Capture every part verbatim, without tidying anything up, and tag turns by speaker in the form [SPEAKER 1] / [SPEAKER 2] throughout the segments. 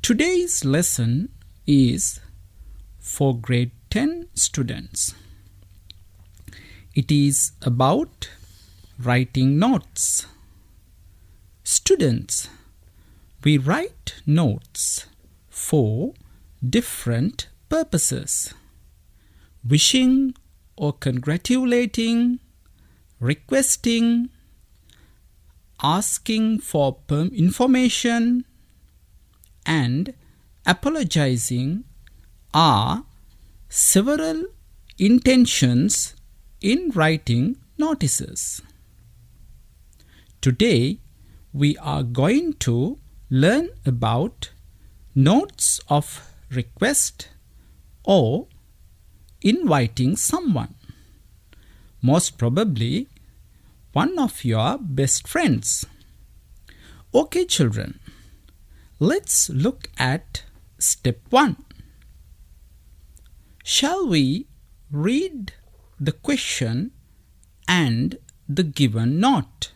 [SPEAKER 1] Today's lesson is for grade ten students. It is about writing notes. Students, we write notes for different purposes. Wishing or congratulating, requesting, asking for information, and apologizing are several intentions in writing notices. Today, we are going to learn about notes of request or inviting someone, most probably one of your best friends. Okay, children, let's look at step one. Shall we read the question and the given note?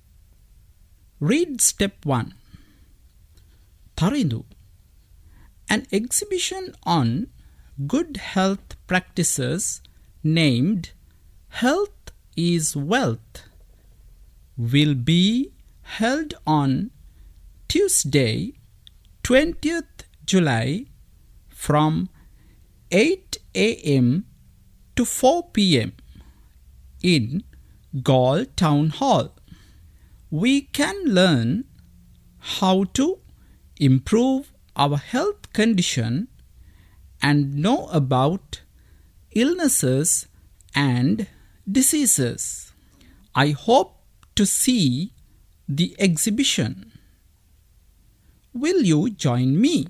[SPEAKER 1] Read step one. Tarindu, an exhibition on good health practices named Health is Wealth will be held on Tuesday, twentieth July from eight a m to four p m in Galle Town Hall. We can learn how to improve our health condition and know about illnesses and diseases. I hope to see the exhibition. Will you join me?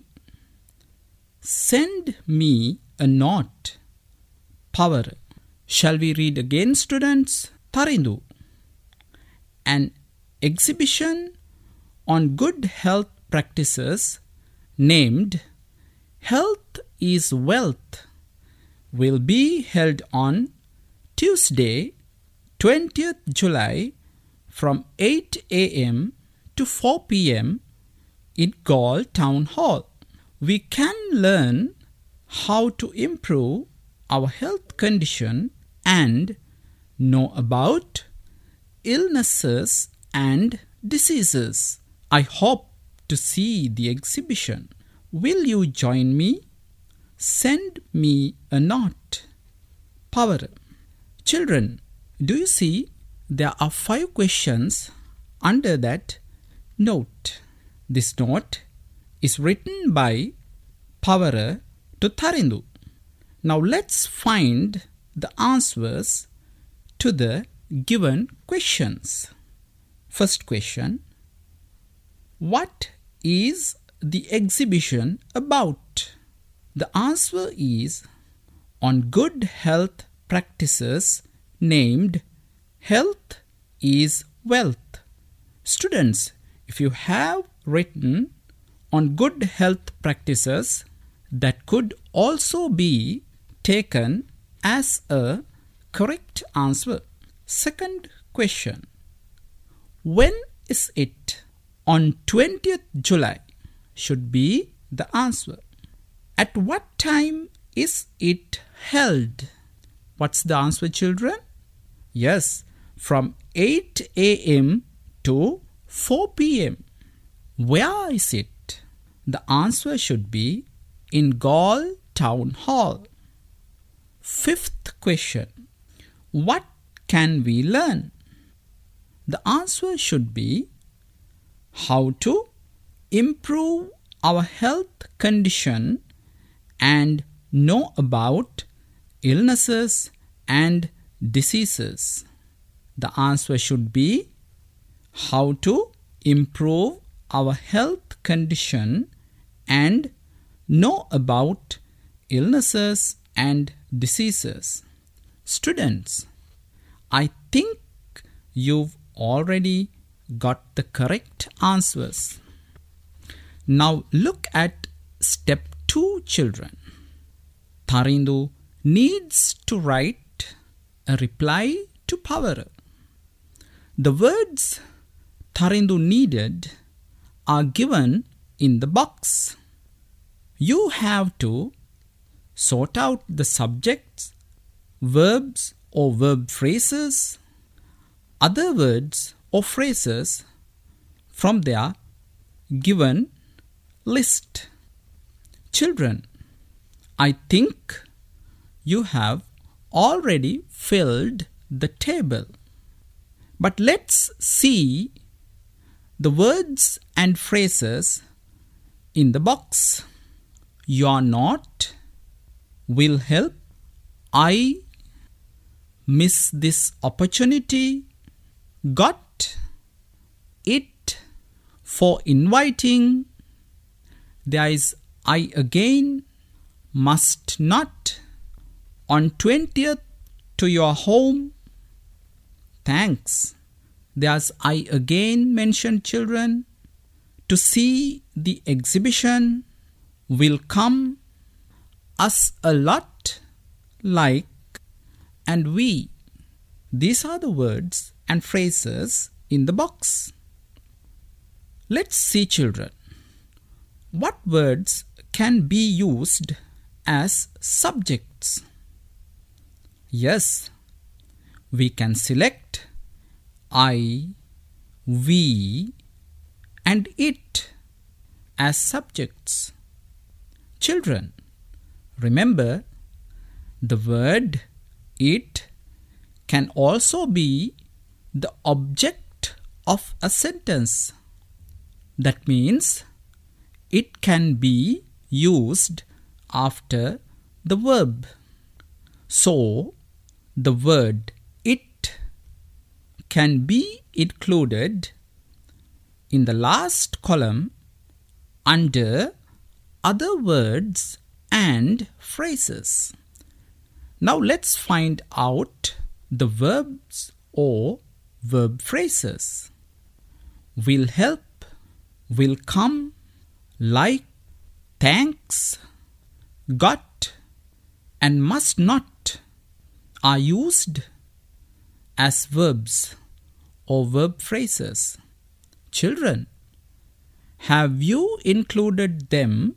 [SPEAKER 1] Send me a note. Power. Shall we read again, students? Tarindu, an exhibition on good health practices named Health is Wealth will be held on Tuesday, twentieth July from eight a m to four p m in Galle Town Hall. We can learn how to improve our health condition and know about illnesses and diseases. I hope to see the exhibition. Will you join me? Send me a note. Power. Children, do you see there are five questions under that note? This note is written by Power to Tarindu. Now let's find the answers to the given questions. First question. What is the exhibition about? The answer is on good health practices named Health is Wealth. Students, if you have written on good health practices, that could also be taken as a correct answer. Second question. When is it? On twentieth July should be the answer. At what time is it held? What's the answer, children? Yes, from eight a m to four p m Where is it? The answer should be in Galle Town Hall. Fifth question. What can we learn? The answer should be how to improve our health condition and know about illnesses and diseases. The answer should be how to improve our health condition and know about illnesses and diseases. Students, I think you've already got the correct answers. Now look at step two, children. Tarindu needs to write a reply to Power. The words Tarindu needed are given in the box. You have to sort out the subjects, verbs or verb phrases, other words or phrases from their given list. Children, I think you have already filled the table. But let's see the words and phrases in the box. You're not, will help, I miss this opportunity, got, it, for inviting, there is I again, must not, on twentieth to your home, thanks. There's I again mentioned, children. To see the exhibition, will come, us a lot, like, and we. These are the words and phrases in the box. Let's see, children. What words can be used as subjects? Yes, we can select I, we, and it as subjects. Children, remember the word it can also be the object of a sentence. That means it can be used after the verb. So, the word it can be included in the last column under other words and phrases. Now let's find out the verbs or verb phrases. Will help, will come, like, thanks, got, and must not are used as verbs or verb phrases. Children, have you included them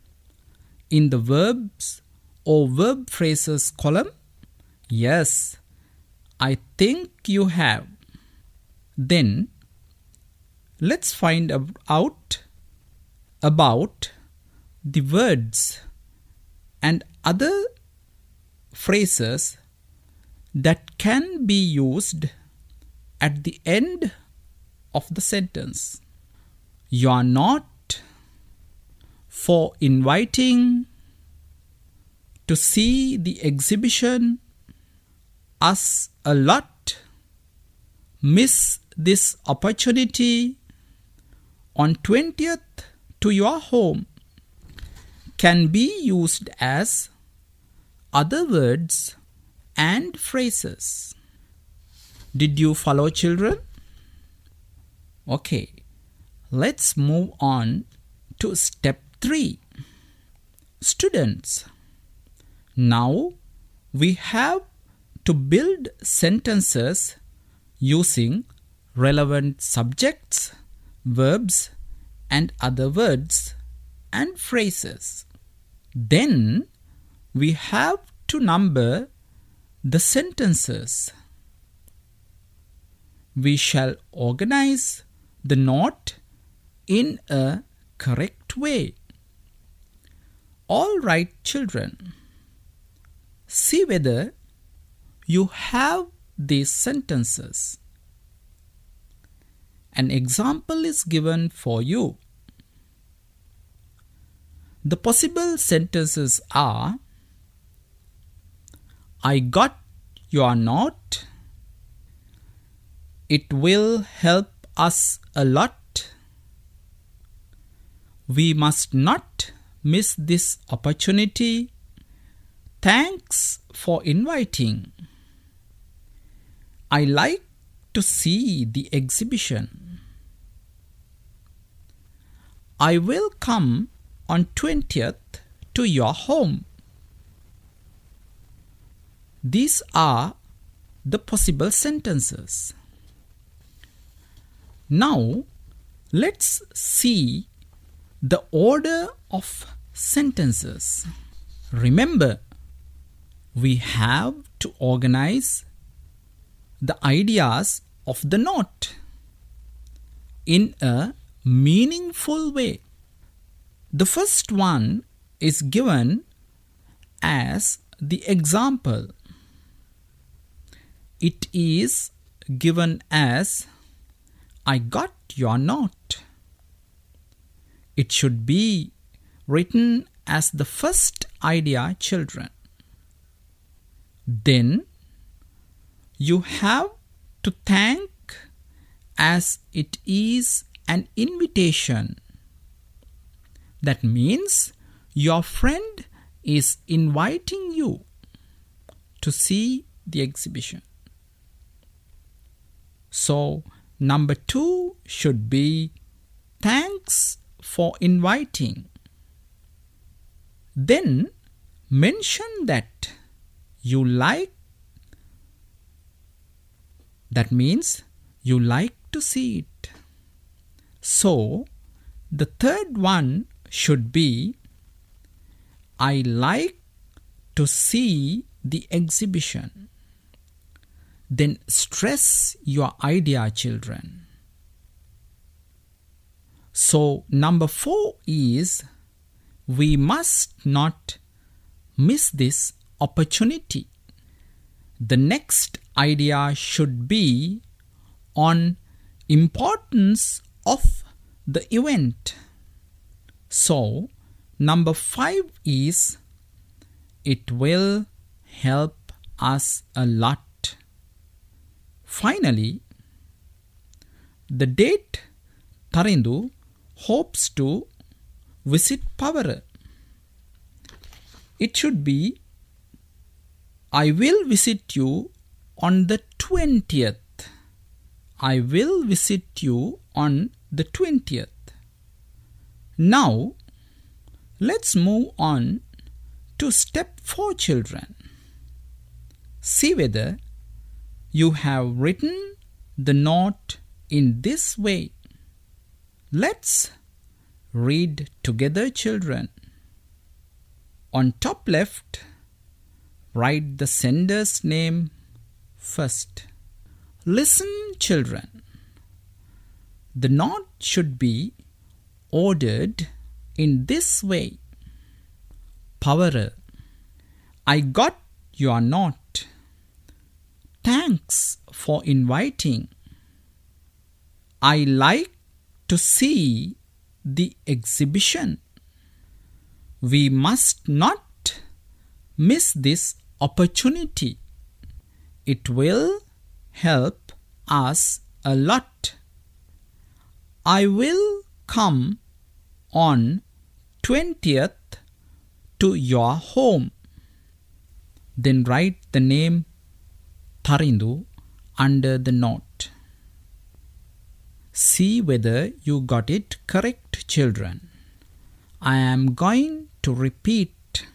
[SPEAKER 1] in the verbs or verb phrases column? Yes, I think you have. Then, let's find out about the words and other phrases that can be used at the end of the sentence. You are not, for inviting, to see the exhibition, us a lot, miss this opportunity, on twentieth to your home, can be used as other words and phrases. Did you follow, children? Okay, let's move on to step three. Students, now we have to build sentences using relevant subjects, verbs, and other words and phrases. Then we have to number the sentences. We shall organize the note in a correct way. All right, children. See whether you have these sentences. An example is given for you. The possible sentences are: I got your note. It will help us a lot. We must not miss this opportunity. Thanks for inviting. I like to see the exhibition. I will come on twentieth to your home. These are the possible sentences. Now, let's see the order of sentences. Remember, we have to organize the ideas of the note in a meaningful way. The first one is given as the example. It is given as, I got your note. It should be written as the first idea, children. Then you have to thank as it is an invitation. That means your friend is inviting you to see the exhibition. So, number two should be thanks for inviting. Then mention that you like. That means you like to see it. So, the third one should be, I like to see the exhibition. Then stress your idea, children. So, number four is, we must not miss this opportunity. The next idea should be on importance of the event. So, number five is, it will help us a lot. Finally, the date Tarindu hopes to visit Pavara. It should be, I will visit you on the twentieth. I will visit you on the twentieth. Now, let's move on to step four, children. See whether you have written the note in this way. Let's read together, children. On top left, write the sender's name first. Listen, children. The note should be ordered in this way. Pavara, I got your note. Thanks for inviting. I like to see the exhibition. We must not miss this opportunity. It will help us a lot. I will come on twentieth to your home. Then write the name Tarindu under the note. See whether you got it correct, children. I am going to repeat.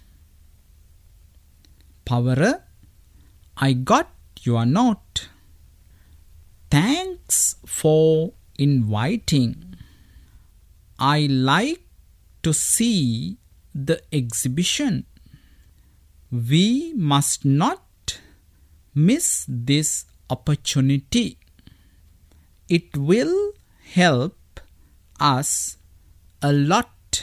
[SPEAKER 1] Pavara, I got your note. Thanks for inviting. I like to see the exhibition. We must not miss this opportunity. It will help us a lot.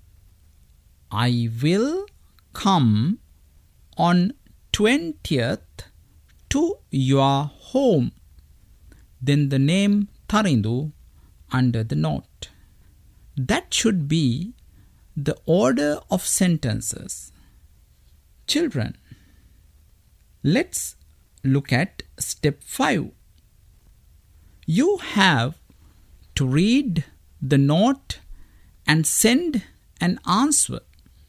[SPEAKER 1] I will come on twentieth to your home. Then the name Tarindu under the note. That should be the order of sentences. Children, let's look at step five. You have to read the note and send an answer.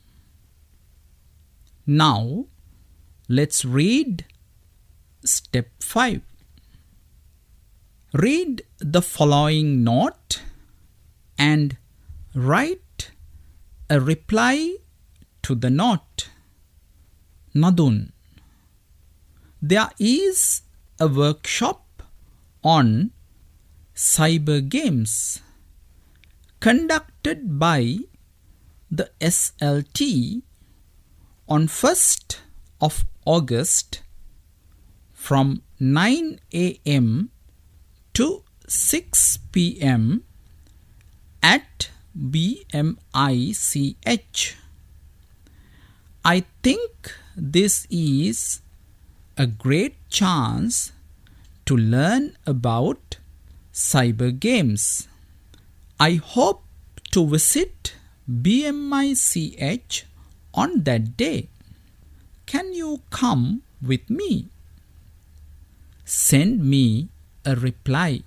[SPEAKER 1] Now, let's read step five. Read the following note and write a reply to the note. Nadun. There is a workshop on cyber games conducted by the S L T on first of August from nine A M to six P M at B M I C H. I think this is a great chance to learn about cyber games. I hope to visit B M I C H on that day. Can you come with me? Send me a reply.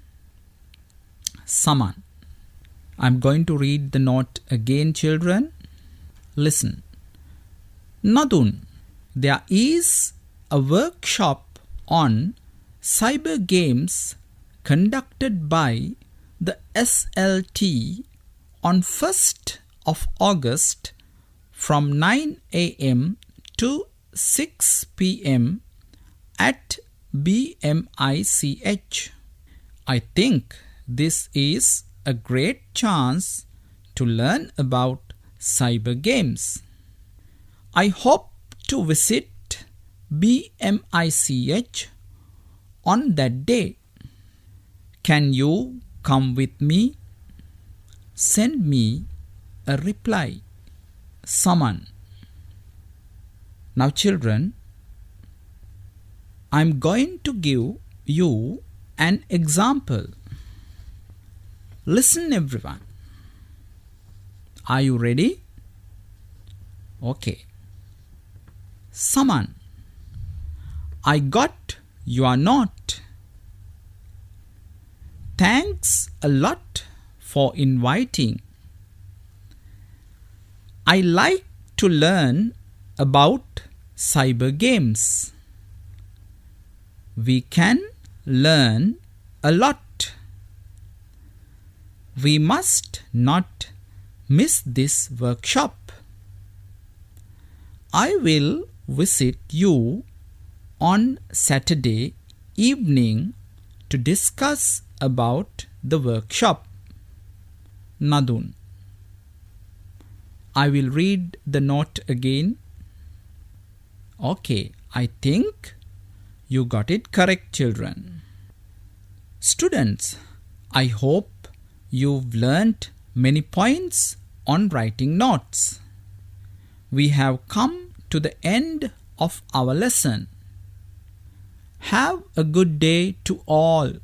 [SPEAKER 1] Saman. I'm going to read the note again, children. Listen. Nadun, there is a workshop on cyber games conducted by the S L T on first of August from nine A M to six P M at B M I C H. I think this is a great chance to learn about cyber games. I hope to visit B M I C H on that day. Can you come with me? Send me a reply. Saman. Now children, I'm going to give you an example. Listen everyone. Are you ready? Okay. Saman, I got your note. Thanks a lot for inviting. I like to learn about cyber games. We can learn a lot. We must not miss this workshop. I will visit you on Saturday evening to discuss about the workshop. Nadun. I will read the note again. Okay, I think you got it correct, children. Students, I hope you've learnt many points on writing notes. We have come to the end of our lesson. Have a good day to all.